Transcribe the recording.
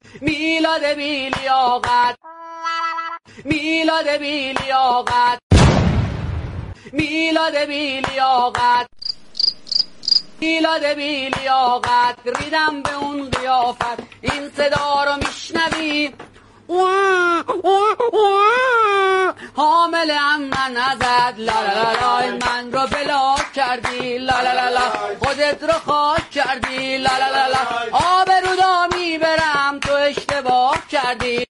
میلاد بیلیاقت، میلاد بیلیاقت، میلاد بیلیاقت، میلاد بیلیاقت، ریدم به اون قیافت. این صدا رو میشنوی؟ حاملم من ازت، لا لا لا لا، من رو بلاک کردی، لا لا لا لا، خودت رو خاک کردی، لا لا لا لا، آبرو دا میبرم تو اشتباه کردی.